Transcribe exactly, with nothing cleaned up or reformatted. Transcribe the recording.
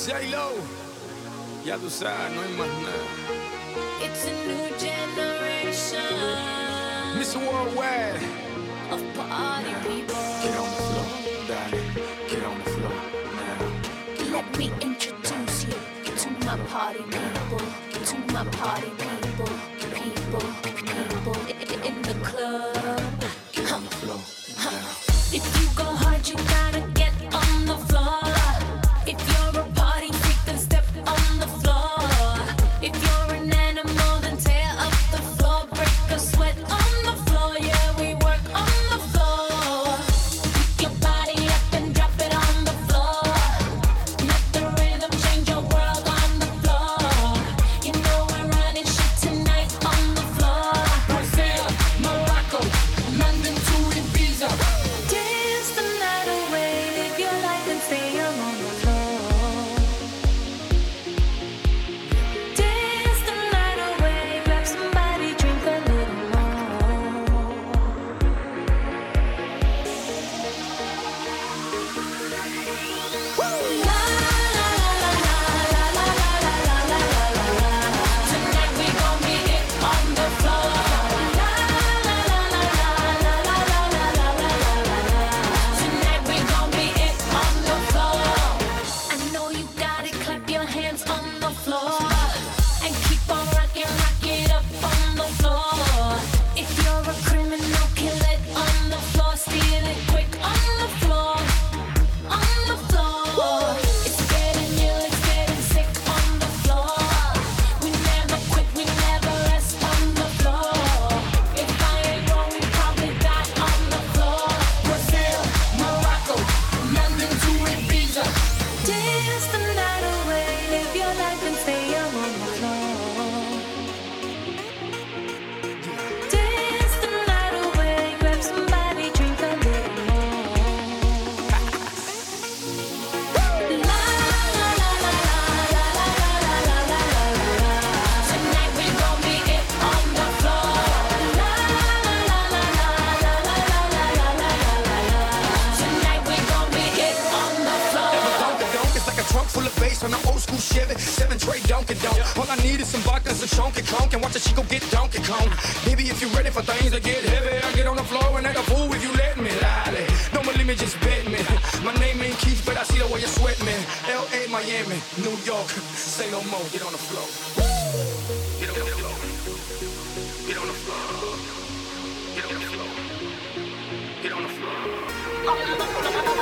J-Lo, ya tú sabes, no hay más nada. It's a new generation mister Worldwide of party people. Get on the floor, darling. Get on the floor now. Let me introduce you to my party people, to my party people, people, people in the club. Get on the floor now. If you go hard, you gotta get on the floor. If you're a party freak, then step on the floor. If you're an animal, then tear up the floor. Break a sweat on the floor, yeah, we work on the floor. Pick your body up and drop it on the floor. Let the rhythm change your world on the floor. You know we're running shit tonight on the floor. Brazil, Morocco, London to Ibiza. Dance the night away, live your life and stay young on the floor. Dance the night away, grab somebody, drink a little more. La la la la la la la la la la la la. Tonight we gon' get it on the floor. La la la la la la la la la la la la la. Tonight we gon' get it on the floor. I know you got it, clap your hands on the floor and keep on rocking, rock it up on the floor. If you're a criminal, kill it on the floor, steal it quick on the floor, on the floor. It's getting ill, it's getting sick on the floor. We never quit, we never rest on the floor. If I ain't wrong, we probably die on the floor. Brazil, Morocco, London to Ibiza. Dance the night away, live your life and stay young on the floor. Dance the night away, grab somebody, drink a little more. La la la la la la la la la la la la. Tonight we gon' be it on the floor. La la la la la la la la la la la la la. Tonight we gon' be it on the floor. Donka donk, it's like a trunk full of bass on an old school Chevy. Seven tray Donkey Donk. All I need is some vodka, some chunky conk, and watch a chico get Donkey Kong. Baby, if you ready for things to get heavy, I get on the floor and act a fool if you let me. Lolly, don't believe me, just bet me. My name ain't Keith, but I see the way you sweat me. L A, Miami, New York, say no more. Get on the floor. Get on the floor. Get on the floor. Get on the floor. Get on the floor.